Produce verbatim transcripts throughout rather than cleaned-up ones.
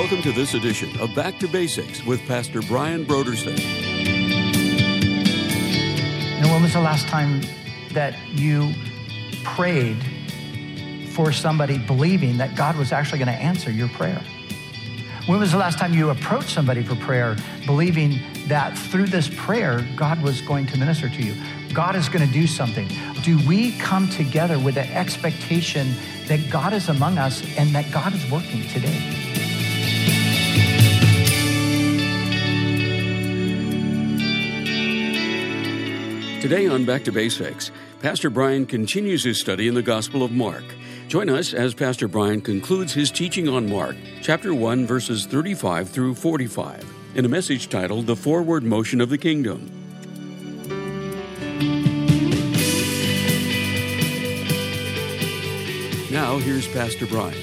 Welcome to this edition of Back to Basics with Pastor Brian Brodersen. And when was the last time that you prayed for somebody believing that God was actually going to answer your prayer? When was the last time you approached somebody for prayer believing that through this prayer, God was going to minister to you? God is going to do something. Do we come together with the expectation that God is among us and that God is working today? Today on Back to Basics, Pastor Brian continues his study in the Gospel of Mark. Join us as Pastor Brian concludes his teaching on Mark, chapter one, verses thirty-five through forty-five, in a message titled The Forward Motion of the Kingdom. Now, here's Pastor Brian.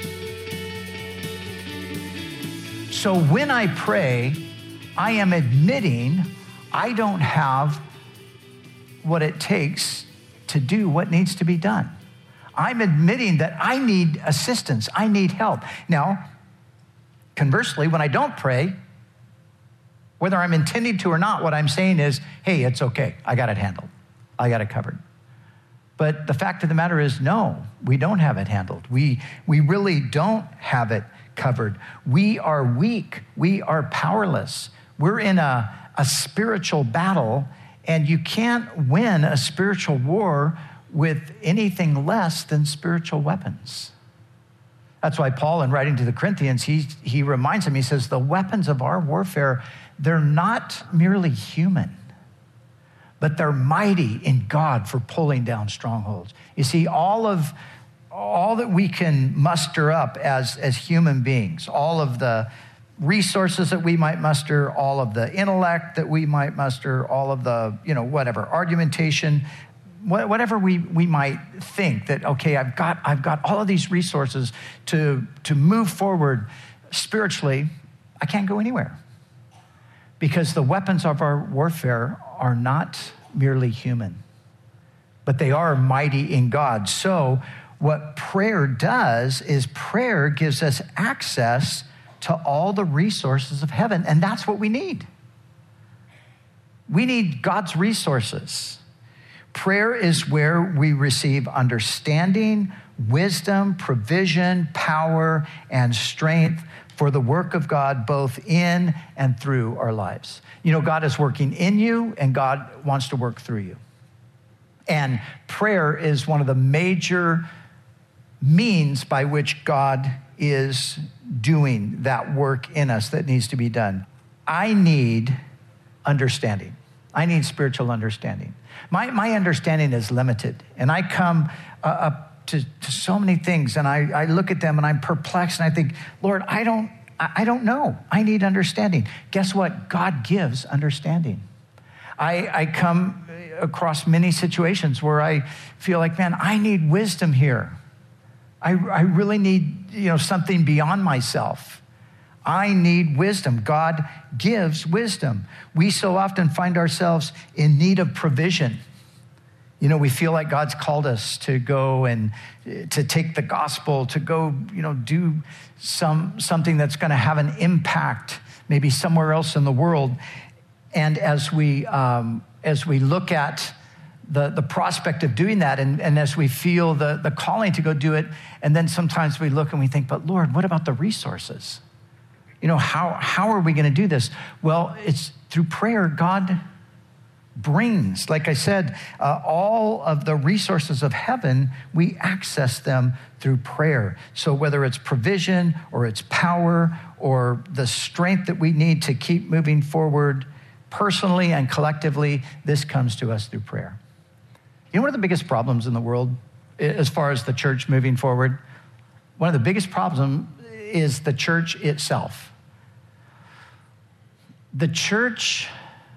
So when I pray, I am admitting I don't have what it takes to do what needs to be done. I'm admitting that I need assistance. I need help. Now, conversely, when I don't pray, whether I'm intending to or not, what I'm saying is, hey, it's okay. I got it handled. I got it covered. But the fact of the matter is, no, we don't have it handled. We, we really don't have it covered. We are weak. We are powerless. We're in a, a spiritual battle, and you can't win a spiritual war with anything less than spiritual weapons. That's why Paul, in writing to the Corinthians, he, he reminds them, he says, the weapons of our warfare, they're not merely human, but they're mighty in God for pulling down strongholds. You see, all of all that we can muster up as, as human beings, all of the resources that we might muster, all of the intellect that we might muster, all of the, you know, whatever, argumentation, whatever we, we might think that, okay, I've got, I've got all of these resources to, to move forward spiritually, I can't go anywhere. Because the weapons of our warfare are not merely human, but they are mighty in God. So what prayer does is prayer gives us access to all the resources of heaven, and that's what we need. We need God's resources. Prayer is where we receive understanding, wisdom, provision, power, and strength for the work of God, both in and through our lives. You know, God is working in you, and God wants to work through you. And prayer is one of the major means by which God is doing that work in us that needs to be done. I need understanding. I need spiritual understanding. My, my understanding is limited, and I come uh, up to, to so many things, and I, I look at them, and I'm perplexed, and I think, Lord, I don't, I don't know. I need understanding. Guess what? God gives understanding. I, I come across many situations where I feel like, man, I need wisdom here. I, I really need, you know, something beyond myself. I need wisdom. God gives wisdom. We so often find ourselves in need of provision. You know, we feel like God's called us to go and to take the gospel, to go, you know, do some something that's going to have an impact, maybe somewhere else in the world. And as we um, as we look at the, the prospect of doing that, and, and as we feel the, the calling to go do it, and then sometimes we look and we think, but Lord, what about the resources? You know, how how are we going to do this? Well, it's through prayer. God brings, like I said, uh, all of the resources of heaven, we access them through prayer. So whether it's provision or it's power or the strength that we need to keep moving forward personally and collectively, this comes to us through prayer. You know, one of the biggest problems in the world as far as the church moving forward, one of the biggest problems is the church itself. The church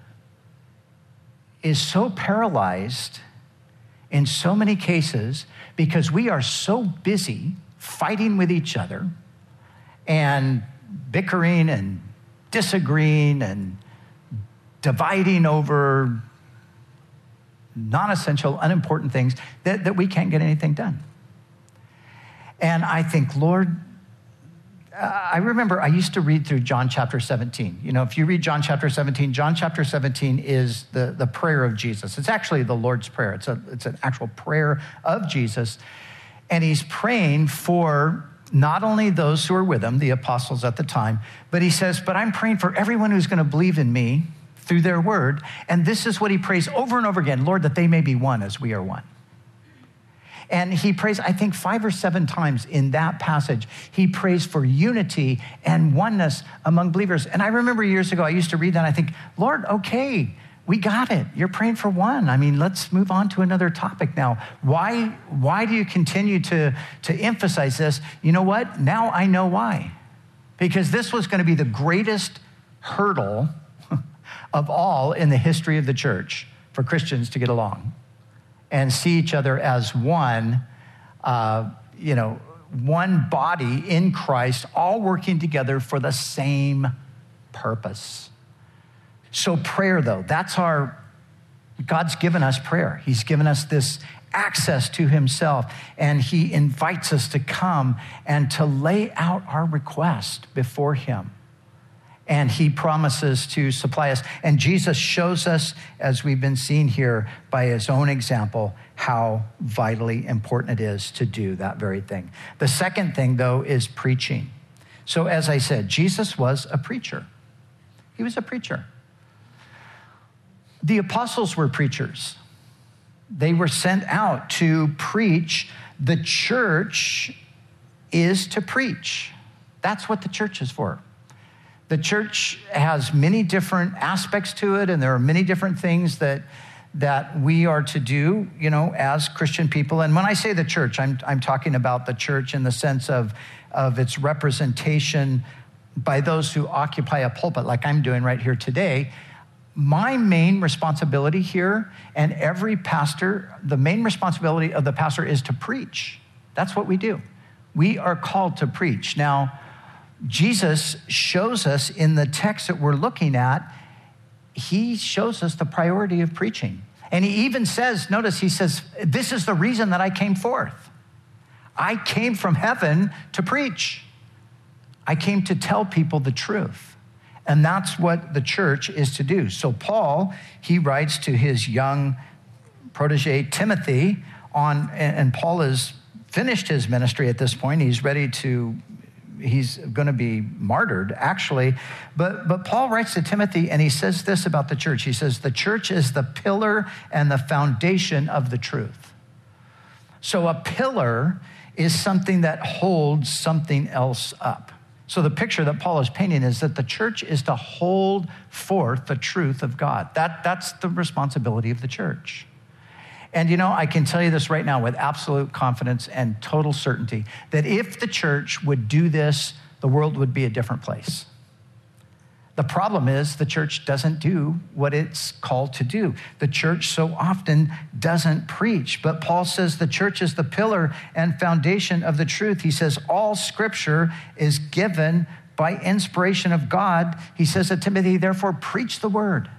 is so paralyzed in so many cases because we are so busy fighting with each other and bickering and disagreeing and dividing over non-essential, unimportant things that, that we can't get anything done. And I think, Lord, I remember I used to read through John chapter seventeen. You know, if you read John chapter seventeen, John chapter seventeen is the, the prayer of Jesus. It's actually the Lord's Prayer. It's a it's an actual prayer of Jesus. And he's praying for not only those who are with him, the apostles at the time, but he says, but I'm praying for everyone who's going to believe in me through their word. And this is what he prays over and over again, Lord, that they may be one as we are one. And he prays, I think, five or seven times in that passage, he prays for unity and oneness among believers. And I remember years ago, I used to read that, and I think, Lord, okay, we got it. You're praying for one. I mean, let's move on to another topic now. Why, why do you continue to, to emphasize this? You know what? Now I know why. Because this was going to be the greatest hurdle of all in the history of the church for Christians to get along and see each other as one, uh, you know, one body in Christ, all working together for the same purpose. So prayer, though, that's our, God's given us prayer. He's given us this access to himself, and he invites us to come and to lay out our request before him. And he promises to supply us. And Jesus shows us, as we've been seeing here by his own example, how vitally important it is to do that very thing. The second thing, though, is preaching. So as I said, Jesus was a preacher. He was a preacher. The apostles were preachers. They were sent out to preach. The church is to preach. That's what the church is for. The church has many different aspects to it, and there are many different things that that we are to do, you know, as Christian people. And when I say the church, I'm I'm talking about the church in the sense of, of its representation by those who occupy a pulpit, like I'm doing right here today. My main responsibility here, and every pastor, the main responsibility of the pastor is to preach. That's what we do. We are called to preach. Now, Jesus shows us in the text that we're looking at, he shows us the priority of preaching. And he even says, notice he says, this is the reason that I came forth. I came from heaven to preach. I came to tell people the truth. And that's what the church is to do. So Paul, he writes to his young protege, Timothy, on, and Paul has finished his ministry at this point. He's ready to He's going to be martyred, actually. But, but Paul writes to Timothy, and he says this about the church. He says, the church is the pillar and the foundation of the truth. So a pillar is something that holds something else up. So the picture that Paul is painting is that the church is to hold forth the truth of God. That, that's the responsibility of the church. And you know, I can tell you this right now with absolute confidence and total certainty, that if the church would do this, the world would be a different place. The problem is the church doesn't do what it's called to do. The church so often doesn't preach. But Paul says the church is the pillar and foundation of the truth. He says all scripture is given by inspiration of God. He says to Timothy, therefore preach the word.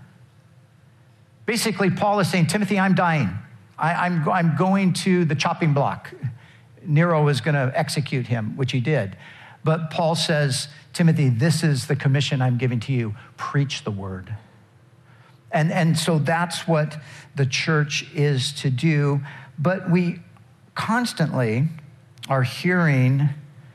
Basically, Paul is saying, Timothy, I'm dying. I, I'm, I'm going to the chopping block. Nero was going to execute him, which he did. But Paul says, Timothy, this is the commission I'm giving to you. Preach the word. And, and so that's what the church is to do. But we constantly are hearing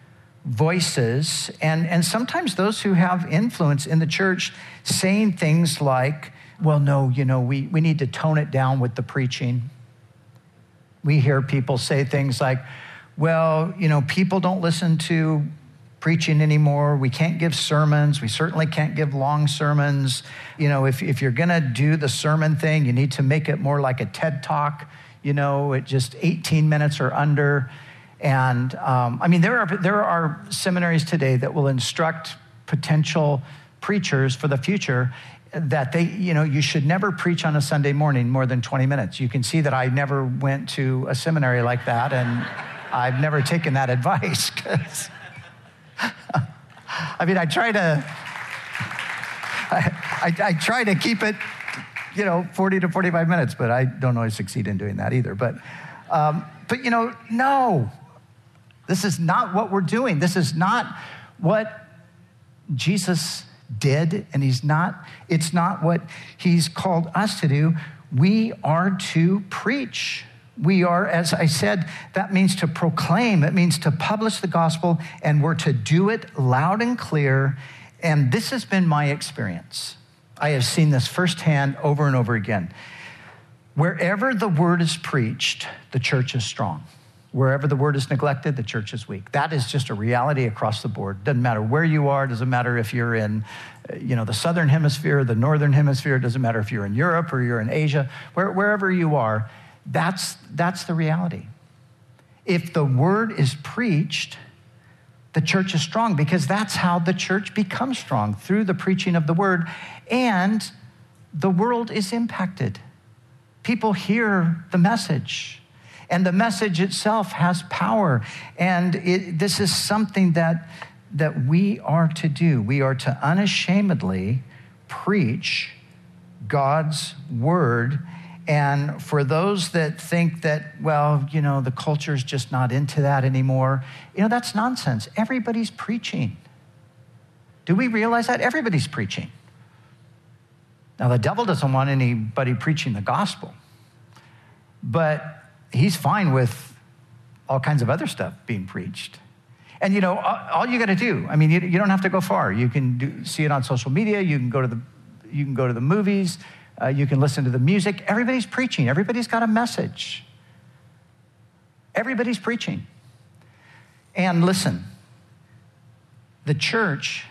voices, and, and sometimes those who have influence in the church saying things like, well, no, you know, we, we need to tone it down with the preaching. We hear people say things like, well, you know, people don't listen to preaching anymore. We can't give sermons. We certainly can't give long sermons. You know, if, if you're going to do the sermon thing, you need to make it more like a TED Talk, you know, at just eighteen minutes or under. And um, I mean, there are there are seminaries today that will instruct potential preachers for the future that they, you know, you should never preach on a Sunday morning more than twenty minutes. You can see that I never went to a seminary like that, and I've never taken that advice. I mean, I try to, I, I, I try to keep it, you know, forty to forty-five minutes, but I don't always succeed in doing that either. But, um, but you know, no, this is not what we're doing. This is not what Jesus did, and he's not, it's not what he's called us to do. We are to preach. We are, as I said, that means to proclaim. It means to publish the gospel, and we're to do it loud and clear. And this has been my experience. I have seen this firsthand over and over again. Wherever the word is preached, the church is strong. Wherever the word is neglected, the church is weak. That is just a reality across the board. Doesn't matter where you are. Doesn't matter if you're in, you know, the southern hemisphere, the northern hemisphere. Doesn't matter if you're in Europe or you're in Asia. Where, wherever you are, that's that's the reality. If the word is preached, the church is strong, because that's how the church becomes strong, through the preaching of the word, and the world is impacted. People hear the message. And the message itself has power. And it, this is something that, that we are to do. We are to unashamedly preach God's word. And for those that think that, well, you know, the culture's just not into that anymore, you know, that's nonsense. Everybody's preaching. Do we realize that? Everybody's preaching. Now, the devil doesn't want anybody preaching the gospel, but he's fine with all kinds of other stuff being preached. And, you know, all you got to do, I mean, you, you don't have to go far. You can do, see it on social media. You can go to the, you can go to the movies. Uh, you can listen to the music. Everybody's preaching. Everybody's got a message. Everybody's preaching. And listen, the church,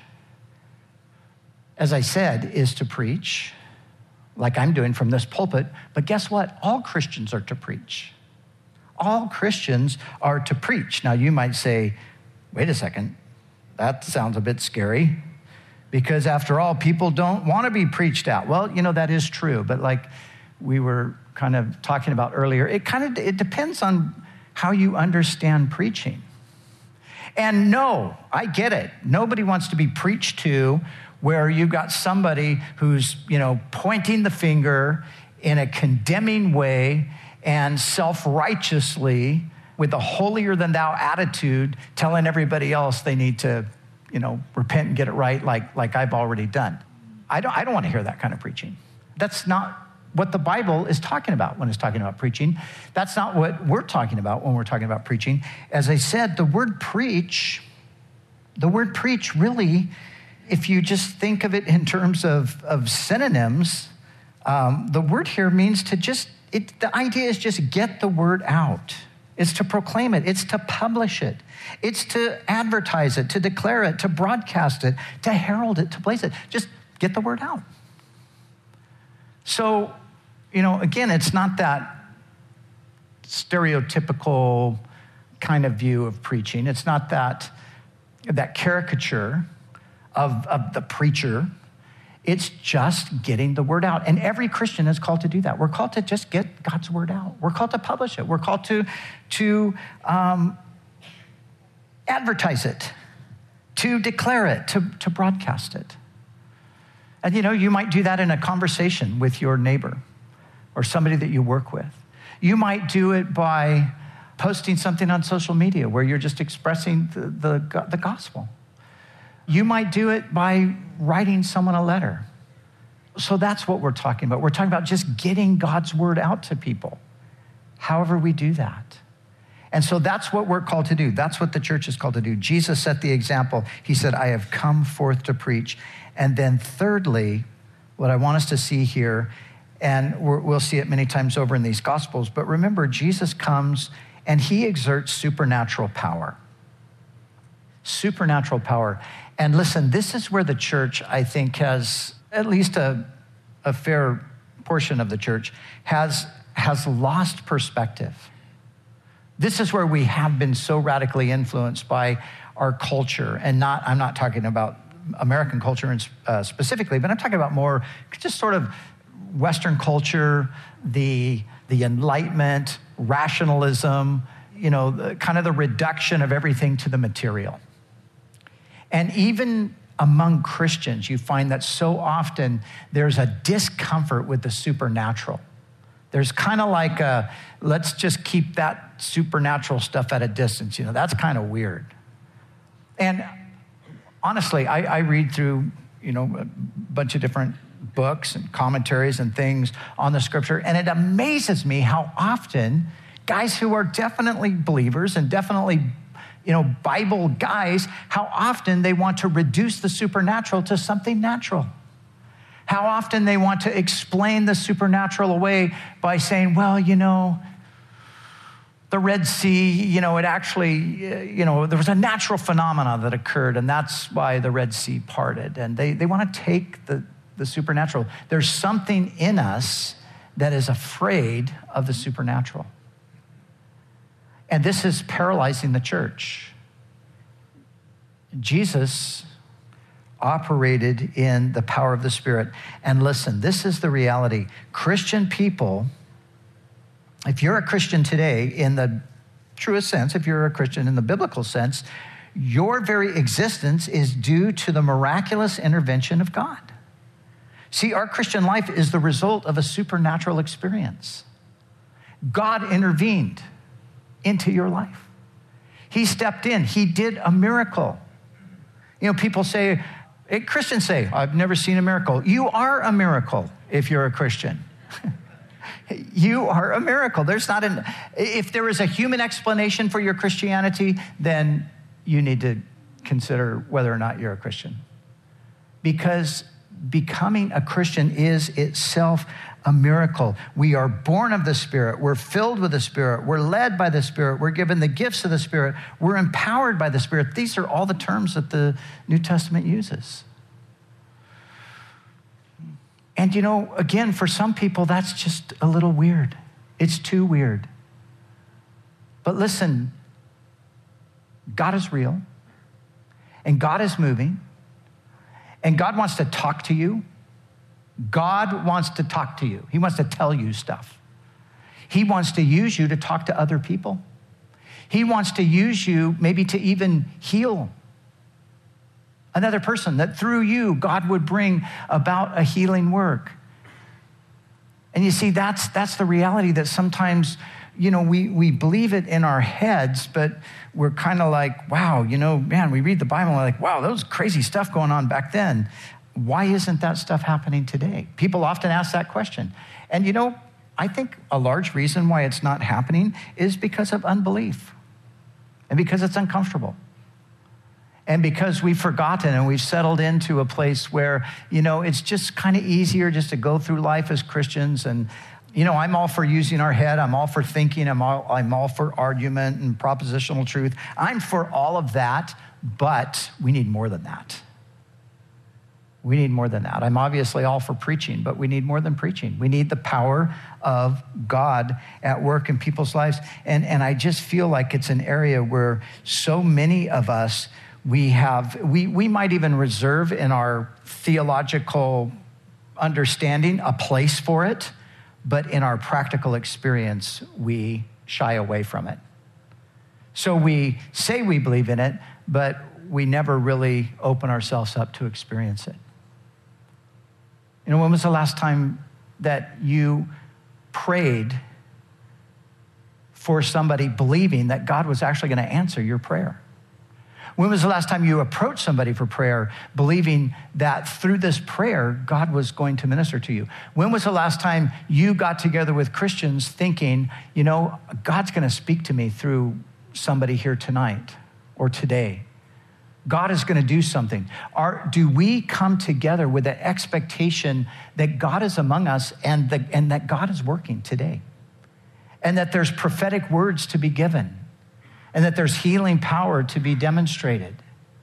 as I said, is to preach, like I'm doing from this pulpit. But guess what? All Christians are to preach. All Christians are to preach. Now, you might say, wait a second, that sounds a bit scary, because after all, people don't want to be preached at. Well, you know, that is true. But like we were kind of talking about earlier, it kind of, it depends on how you understand preaching. And no, I get it. Nobody wants to be preached to where you've got somebody who's, you know, pointing the finger in a condemning way and self-righteously, with a holier-than-thou attitude, telling everybody else they need to, you know, repent and get it right, like, like I've already done. I don't, I don't want to hear that kind of preaching. That's not what the Bible is talking about when it's talking about preaching. That's not what we're talking about when we're talking about preaching. As I said, the word preach, the word preach really, if you just think of it in terms of, of synonyms, um, the word here means to just, It, the idea is just get the word out. It's to proclaim it. It's to publish it. It's to advertise it, to declare it, to broadcast it, to herald it, to place it. Just get the word out. So, you know, again, it's not that stereotypical kind of view of preaching. It's not that, that caricature of, of the preacher. It's just getting the word out. And every Christian is called to do that. We're called to just get God's word out. We're called to publish it. We're called to, to um, advertise it, to declare it, to, to broadcast it. And, you know, you might do that in a conversation with your neighbor or somebody that you work with. You might do it by posting something on social media where you're just expressing the, the, the gospel. You might do it by writing someone a letter. So that's what we're talking about. We're talking about just getting God's word out to people, however we do that. And so that's what we're called to do. That's what the church is called to do. Jesus set the example. He said, I have come forth to preach. And then thirdly, what I want us to see here, and we'll see it many times over in these Gospels, but remember, Jesus comes and he exerts supernatural power. Supernatural power. And listen, this is where the church, I think, has, at least a, a fair portion of the church, has, has lost perspective. This is where we have been so radically influenced by our culture. And not, I'm not talking about American culture uh, specifically, but I'm talking about more just sort of Western culture, the, the Enlightenment, rationalism, you know, the, kind of the reduction of everything to the material. And even among Christians, you find that so often there's a discomfort with the supernatural. There's kind of like a, let's just keep that supernatural stuff at a distance. You know, that's kind of weird. And honestly, I, I read through, you know, a bunch of different books and commentaries and things on the scripture, and it amazes me how often guys who are definitely believers and definitely, you know, Bible guys, how often they want to reduce the supernatural to something natural. How often they want to explain the supernatural away by saying, well, you know, the Red Sea, you know, it actually, you know, there was a natural phenomena that occurred, and that's why the Red Sea parted. And they, they want to take the, the supernatural. There's something in us that is afraid of the supernatural. And this is paralyzing the church. Jesus operated in the power of the Spirit. And listen, this is the reality. Christian people, if you're a Christian today in the truest sense, if you're a Christian in the biblical sense, your very existence is due to the miraculous intervention of God. See, our Christian life is the result of a supernatural experience. God intervened into your life. He stepped in. He did a miracle. You know, people say, Christians say, I've never seen a miracle. You are a miracle if you're a Christian. You are a miracle. There's not an, if there is a human explanation for your Christianity, then you need to consider whether or not you're a Christian. Because becoming a Christian is itself a miracle. We are born of the Spirit. We're filled with the Spirit. We're led by the Spirit. We're given the gifts of the Spirit. We're empowered by the Spirit. These are all the terms that the New Testament uses. And you know, again, for some people, that's just a little weird. It's too weird. But listen, God is real, and God is moving, and God wants to talk to you. God wants to talk to you. He wants to tell you stuff. He wants to use you to talk to other people. He wants to use you maybe to even heal another person, that through you, God would bring about a healing work. And you see, that's that's the reality that sometimes, you know, we, we believe it in our heads, but we're kind of like, wow, you know, man, we read the Bible and we're like, wow, that was crazy stuff going on back then. Why isn't that stuff happening today? People often ask that question. And you know, I think a large reason why it's not happening is because of unbelief and because it's uncomfortable. And because we've forgotten and we've settled into a place where, you know, it's just kind of easier just to go through life as Christians. And, you know, I'm all for using our head. I'm all for thinking. I'm all, I'm all for argument and propositional truth. I'm for all of that, but we need more than that. We need more than that. I'm obviously all for preaching, but we need more than preaching. We need the power of God at work in people's lives. And, and I just feel like it's an area where so many of us, we have, we, we might even reserve in our theological understanding a place for it, but in our practical experience, we shy away from it. So we say we believe in it, but we never really open ourselves up to experience it. You know, when was the last time that you prayed for somebody believing that God was actually going to answer your prayer? When was the last time you approached somebody for prayer believing that through this prayer, God was going to minister to you? When was the last time you got together with Christians thinking, you know, God's going to speak to me through somebody here tonight or today? God is going to do something. Are, do we come together with the expectation that God is among us and, the, and that God is working today? And that there's prophetic words to be given? And that there's healing power to be demonstrated?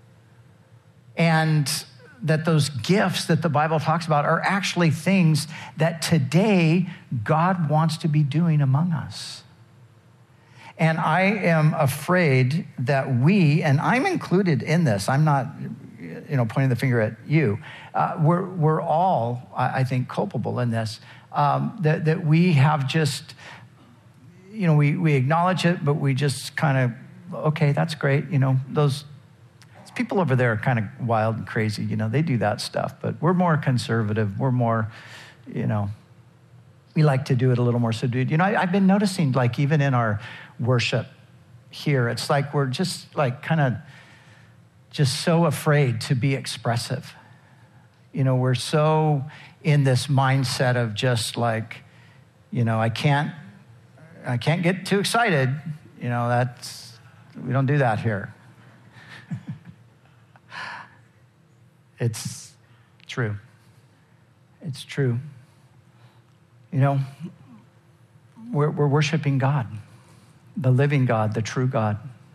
And that those gifts that the Bible talks about are actually things that today God wants to be doing among us. And I am afraid that we, and I'm included in this, I'm not, you know, pointing the finger at you. Uh, we're we're all, I think, culpable in this. Um, that that we have just, you know, we we acknowledge it, but we just kind of, okay, that's great. You know, those people over there are kind of wild and crazy. You know, they do that stuff, but we're more conservative. We're more, you know, we like to do it a little more subdued. You know, I, I've been noticing, like, even in our worship here, it's like we're just like kind of just so afraid to be expressive. You know, we're so in this mindset of just like, you know, I can't, I can't get too excited. You know, that's, we don't do that here. It's true. It's true. You know, we're, we're worshiping God, the living God, the true God.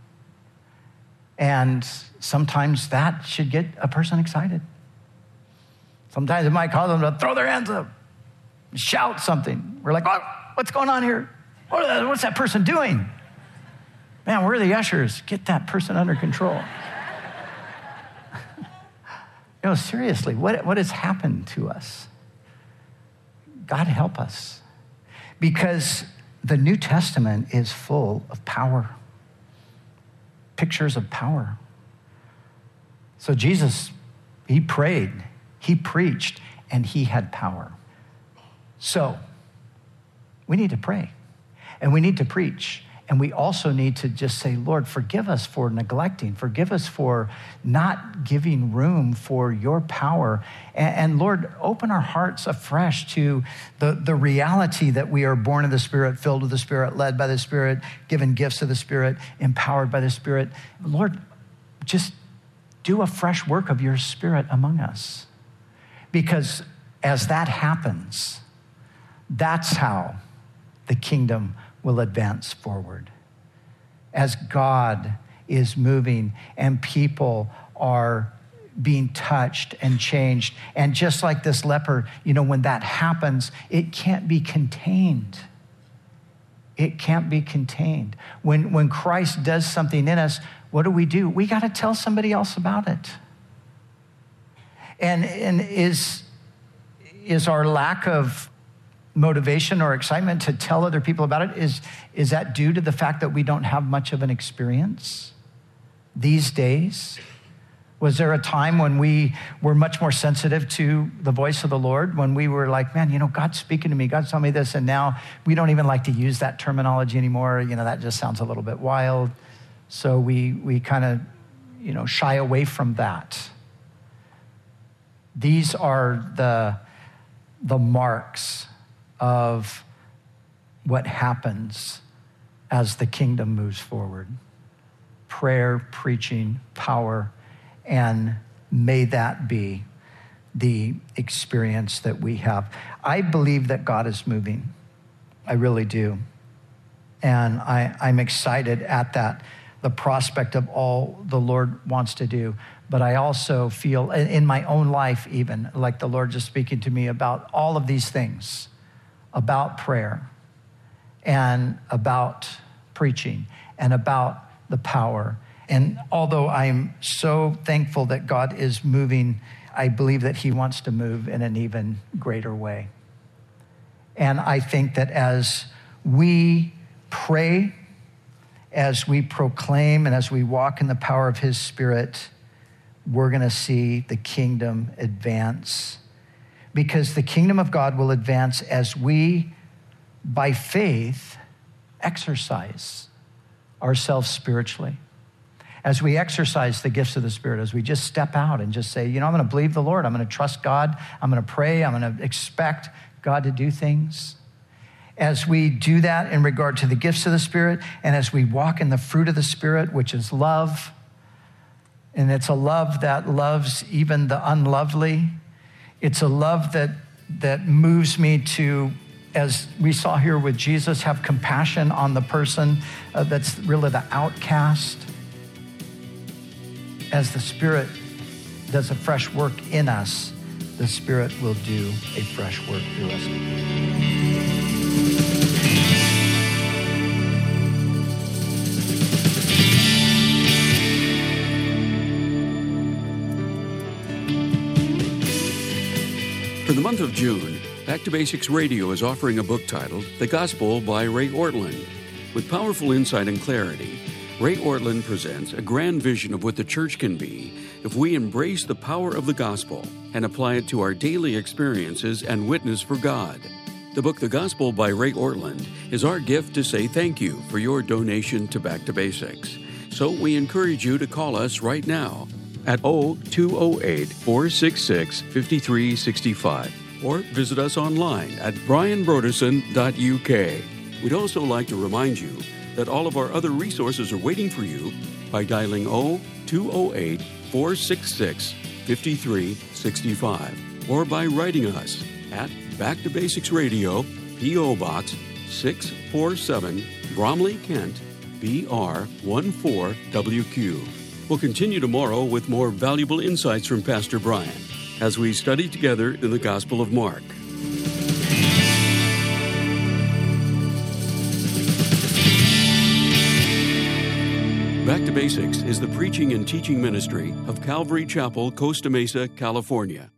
And sometimes that should get a person excited. Sometimes it might cause them to throw their hands up, shout something. We're like, oh, what's going on here? What's that person doing? Man, where are the ushers? Get that person under control. You know, seriously, what, what has happened to us? God help us. Because the New Testament is full of power. Pictures of power. So Jesus, he prayed, he preached, and he had power. So we need to pray, and we need to preach. And we also need to just say, Lord, forgive us for neglecting. Forgive us for not giving room for your power. And, and Lord, open our hearts afresh to the, the reality that we are born of the Spirit, filled with the Spirit, led by the Spirit, given gifts of the Spirit, empowered by the Spirit. Lord, just do a fresh work of your Spirit among us. Because as that happens, that's how the kingdom will advance forward. As God is moving and people are being touched and changed. And just like this leper, you know, when that happens, it can't be contained. It can't be contained. When, when Christ does something in us, what do we do? We got to tell somebody else about it. And, and is, is our lack of motivation or excitement to tell other people about it, is, is that due to the fact that we don't have much of an experience these days? Was there a time when we were much more sensitive to the voice of the Lord, when we were like, man, you know, God's speaking to me, God's telling me this, and now we don't even like to use that terminology anymore. You know, that just sounds a little bit wild. So we we kind of, you know, shy away from that. These are the, the marks of what happens as the kingdom moves forward. Prayer, preaching, power, and may that be the experience that we have. I believe that God is moving. I really do. And I, I'm excited at that, the prospect of all the Lord wants to do. But I also feel in my own life even, like the Lord just speaking to me about all of these things, about prayer and about preaching and about the power. And although I'm so thankful that God is moving, I believe that he wants to move in an even greater way. And I think that as we pray, as we proclaim, and as we walk in the power of his Spirit, we're going to see the kingdom advance. Because the kingdom of God will advance as we, by faith, exercise ourselves spiritually. As we exercise the gifts of the Spirit, as we just step out and just say, you know, I'm going to believe the Lord. I'm going to trust God. I'm going to pray. I'm going to expect God to do things. As we do that in regard to the gifts of the Spirit, and as we walk in the fruit of the Spirit, which is love, and it's a love that loves even the unlovely. It's a love that, that moves me to, as we saw here with Jesus, have compassion on the person uh, that's really the outcast. As the Spirit does a fresh work in us, the Spirit will do a fresh work through us. For the month of June, Back to Basics Radio is offering a book titled The Gospel by Ray Ortlund. With powerful insight and clarity, Ray Ortlund presents a grand vision of what the church can be if we embrace the power of the gospel and apply it to our daily experiences and witness for God. The book The Gospel by Ray Ortlund is our gift to say thank you for your donation to Back to Basics. So we encourage you to call us right now at oh two oh eight, four six six, five three six five or visit us online at brian broderson dot u k. We'd also like to remind you that all of our other resources are waiting for you by dialing oh two oh eight, four six six, five three six five or by writing us at Back to Basics Radio, P O. Box six four seven, Bromley, Kent, B R one four W Q. We'll continue tomorrow with more valuable insights from Pastor Brian as we study together in the Gospel of Mark. Back to Basics is the preaching and teaching ministry of Calvary Chapel, Costa Mesa, California.